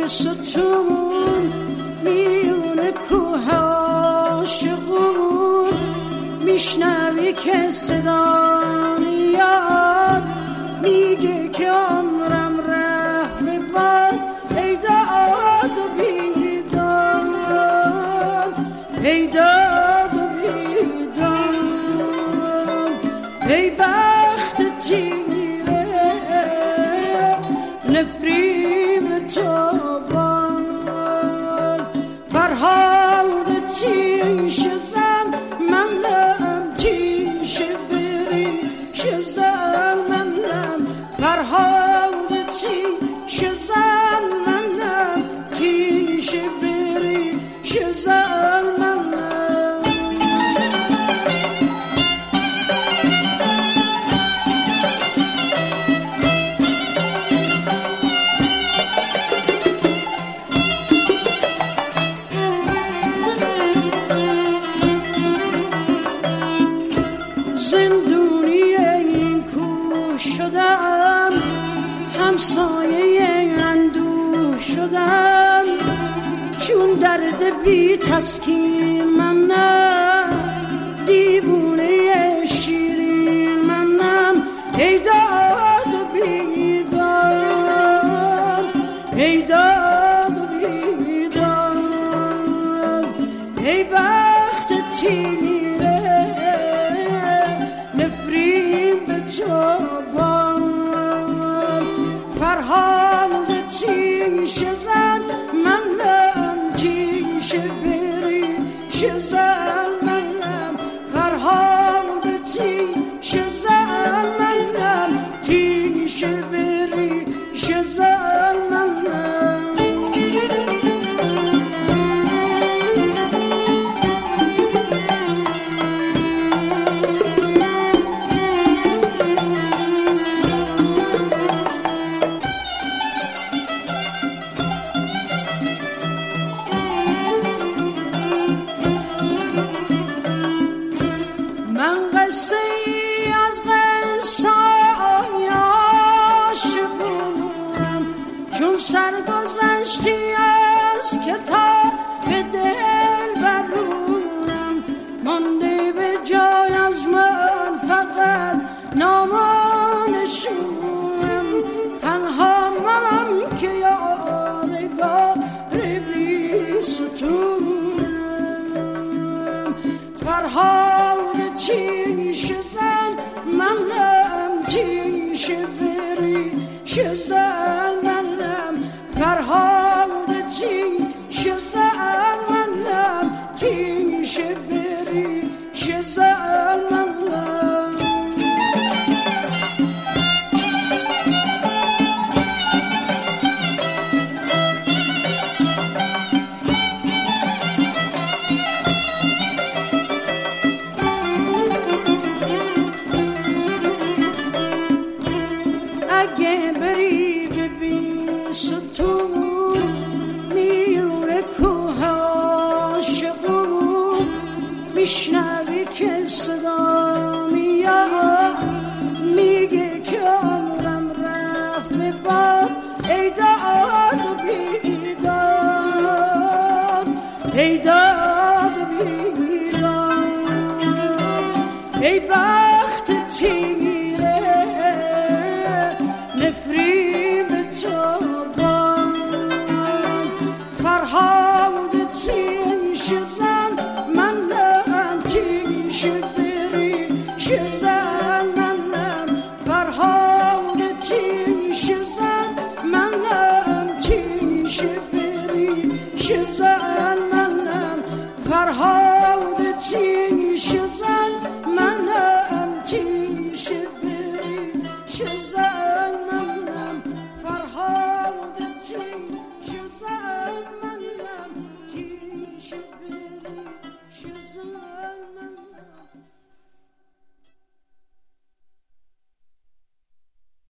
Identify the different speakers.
Speaker 1: ستون میونه کوه عاشقون میشنوی که صدا میاد میگه که عمرم رفت به باد ای داد و بیداد ای داد و بیداد ای بخت تیره نفریم تو باد فرهاد تیش زن منم تیش بریش زن منم فرهاد تیش زن منم تیش بریش زن منم زندونی این کوه شدم همسایه اندوه شدم چون درد بی تسکین منم دیوونه شیرین منم ای داد و بیداد ای داد و بیداد ای بخت تیره نفرین به تو باد فرهاد تیش زن منم تیش بریش زن منم فرهاد تیش زن منم تیش بریش زن منم من قصه ای از قصه های عاشقونم چون سرگذشتی از کتاب دل برونم مانده به جای از من فقط نامانشونم تنها منم که یادگار بی ستونم فرهاد تیش زن منم تیش بریش زن منم فرهاد تیش زن منم تیش بریش زن منم اگه بری ببین ستون میونه کوه عاشقون میشنوی که صدا میاد میگه که عمرم رفت به باد ای داد و بیداد ای داد و بیداد ای بخت تیره نفرین تو باد فرهاد تیش زن منم تیش بریش زن منم فرهاد تیش زن منم تیش بریش زن منم فرهاد